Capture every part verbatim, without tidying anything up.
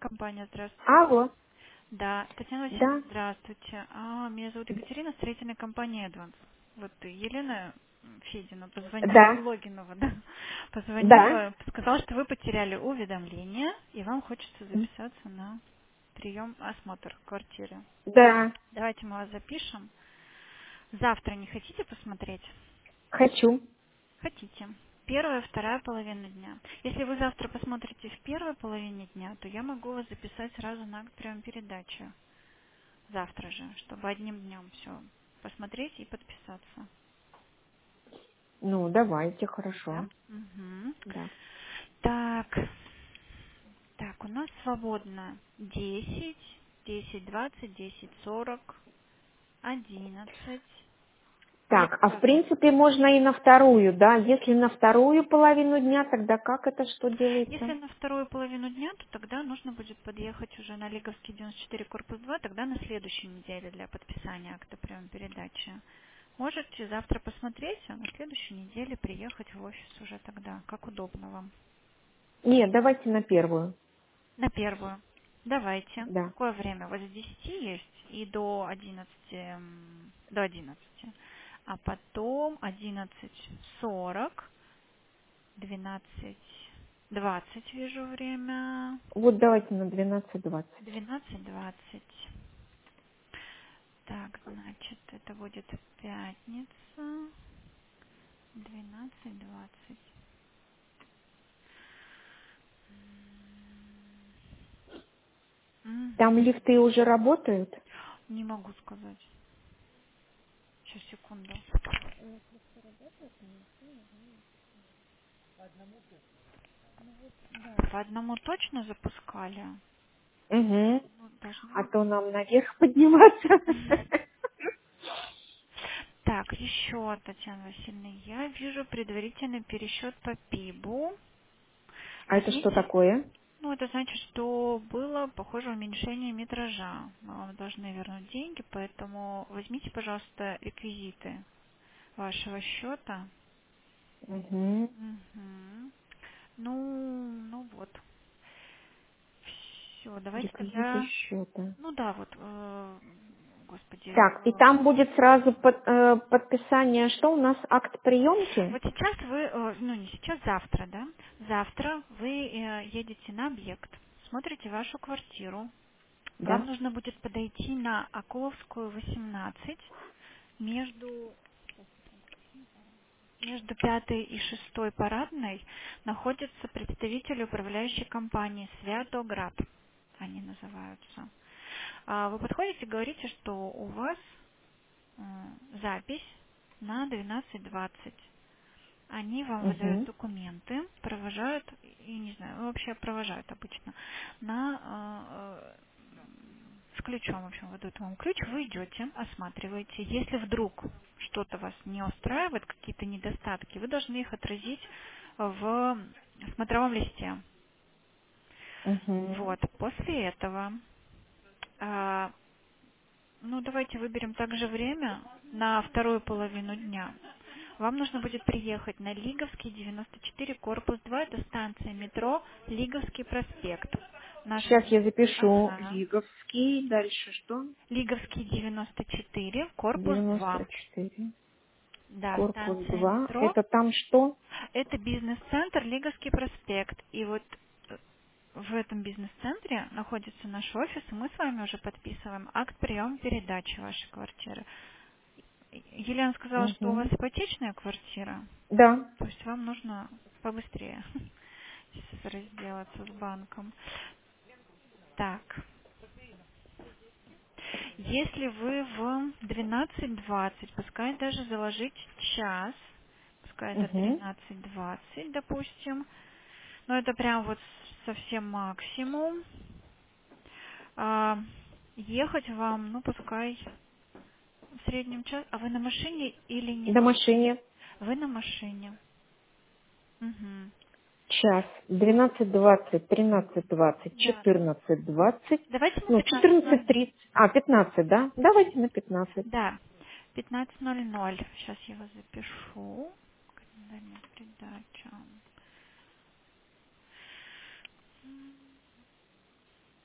Компания, здравствуйте. Алло, Да, Татьяна Васильевна, да, здравствуйте. А, меня зовут Екатерина, строительная компания Эдванс. Вот Елена Федина позвонила, да, Логинова, да, да, позвонила, сказала, что вы потеряли уведомление, и вам хочется м, записаться на прием, осмотр квартиры. да, Давайте мы вас запишем. Завтра не хотите посмотреть? хочу. Хотите. Первая, вторая половина дня. Если вы завтра посмотрите в первой половине дня, то я могу вас записать сразу на акт прием передачи. Завтра же, чтобы одним днем все посмотреть и подписаться. Ну, давайте, Да? хорошо. Угу. Да. Так, так, у нас свободно десять, десять двадцать, десять сорок, одиннадцать. Так, а в Это, принципе можно и на вторую, да? Если на вторую половину дня, тогда как это, что если делается? на вторую половину дня, то тогда нужно будет подъехать уже на Лиговский девяносто четыре, корпус два, тогда на следующей неделе для подписания акта приема передачи. Можете завтра посмотреть, а на следующей неделе приехать в офис уже тогда, как удобно вам. Нет, давайте на первую. На первую. Давайте. Да. Какое время? Вот с десяти есть и до одиннадцати, м, до одиннадцати. А потом одиннадцать сорок, двенадцать двадцать вижу время, Вот давайте на двенадцать двадцать. двенадцать двадцать. Так, значит, это будет пятница, двенадцать двадцать. Там Мгм. лифты уже работают? Не могу сказать. Сейчас, секунду. Да, по одному точно запускали. Угу. Ну, должны А быть. то нам наверх подниматься. Так, еще, Татьяна Васильевна, я вижу предварительный пересчет по ПИБу. А это что Возьмите, такое? ну, это значит, что было, похоже, уменьшение метража. Мы вам должны вернуть деньги, поэтому возьмите, пожалуйста, реквизиты вашего счета. Угу. Мгм. Ну, ну вот. Все, давайте Реквизиты тогда, счета. ну да, вот, э, господи, Так, и э, там будет сразу под- э, подписание, что у нас акт приемки? вот сейчас вы, э, ну не сейчас, завтра, да? Завтра вы э, едете на объект, смотрите вашу квартиру. Вам Да. нужно будет подойти на Акуловскую, восемнадцать, между, между пятой и шестой парадной находятся представители управляющей компании «Святоград», они называются. А Вы подходите и говорите, что у вас э, запись на двенадцать двадцать. Они вам выдают Угу. документы, провожают, и не знаю, ну, вообще провожают обычно, на, э, э, с ключом, в общем, выдают вам ключ, вы идете, осматриваете. Если вдруг что-то вас не устраивает, какие-то недостатки, вы должны их отразить в смотровом листе. Угу. Вот, после этого, а, ну, давайте выберем также время на вторую половину дня. Вам нужно будет приехать на Лиговский, девяносто четыре, корпус два, это станция метро, Лиговский проспект. Наш... Сейчас я запишу Ага. Лиговский, дальше что? Лиговский, девяносто четыре, корпус два. девяносто четыре. Да, Корпус станция два. метро. Это там что? Это бизнес-центр Лиговский проспект. И вот э, в этом бизнес-центре находится наш офис, и мы с вами уже подписываем акт приема передачи вашей квартиры. Елена сказала, что у вас Угу. ипотечная квартира, Да. то есть вам нужно побыстрее разделаться с банком. Так, если вы в двенадцать двадцать, пускай даже заложить час, пускай это Угу. тринадцать двадцать, допустим, но это прям вот совсем максимум. А, ехать вам, ну, пускай в среднем час. А вы на машине или не До на машине? машине. Вы на машине. Угу. Час. Двенадцать двадцать, тринадцать двадцать, Да. четырнадцать двадцать. Давайте на Ну, пятнадцать ноль четырнадцать ноль. тридцать. А, пятнадцать, да? Давайте на пятнадцать. Да, пятнадцать ноль ноль. Сейчас я вас запишу. Календарная передача.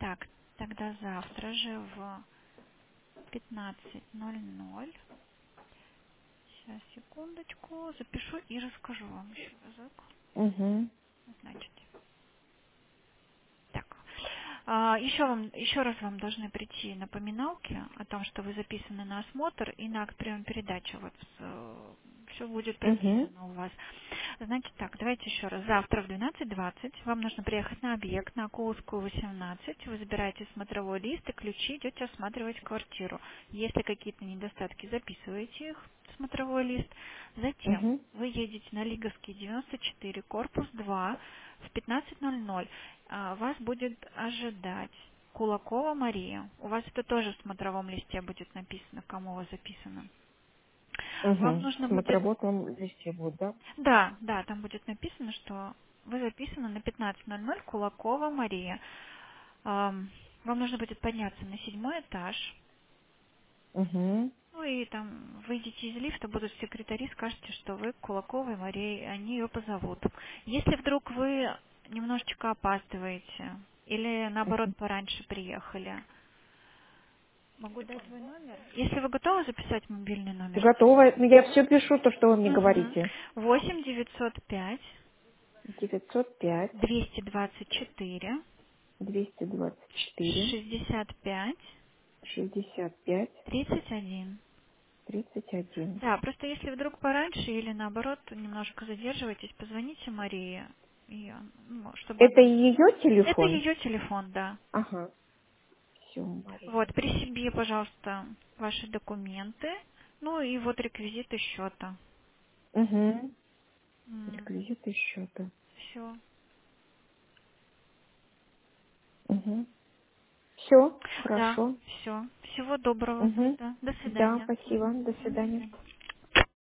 Так, тогда завтра же в пятнадцать ноль ноль. Сейчас, секундочку, запишу и расскажу вам еще разок. Угу. Значит, так. А, еще, вам, еще раз вам должны прийти напоминалки о том, что вы записаны на осмотр и на акт приема передачи. Вот все будет Угу. прописано у вас. Значит так, давайте еще раз. Завтра в двенадцать двадцать вам нужно приехать на объект, на Кулскую восемнадцать. Вы забираете смотровой лист и ключи, идете осматривать квартиру. Если какие-то недостатки, записываете их в смотровой лист. Затем Угу. вы едете на Лиговский девяносто четыре, корпус два, в пятнадцать ноль ноль. А, Вас будет ожидать Кулакова Мария. У вас это тоже в смотровом листе будет написано, кому у вас записано. Вам Угу. нужно В будет... смотровом листе будет, да? Да, да, там будет написано, что вы записаны на пятнадцать ноль ноль Кулакова Мария. Ам, Вам нужно будет подняться на седьмой этаж. Угу. Ну и там выйдете из лифта, будут секретари, скажете, что вы Кулаковой Марии, они ее позовут. Если вдруг вы немножечко опаздываете или наоборот пораньше приехали, могу дать свой номер. Если вы готовы записать мобильный номер? Готово. Ну, я все пишу, то, что вы мне Угу. говорите. восемь девятьсот пять девятьсот пять двести двадцать четыре двести двадцать четыре шестьдесят пять шестьдесят пять тридцать один. тридцать один. Да, просто если вдруг пораньше или наоборот немножко задерживаетесь, позвоните Марии, и, ну, чтобы Это она... ее Это телефон? ее телефон, да. Ага. Все, Мария. Вот, при себе, пожалуйста, ваши документы, ну и вот реквизиты счета. Угу. Реквизиты счета. Все. Угу. Все, Да, хорошо. все. Всего доброго Угу. тогда. До Да, свидания. спасибо. Мгм. До Мгм, до свидания. свидания.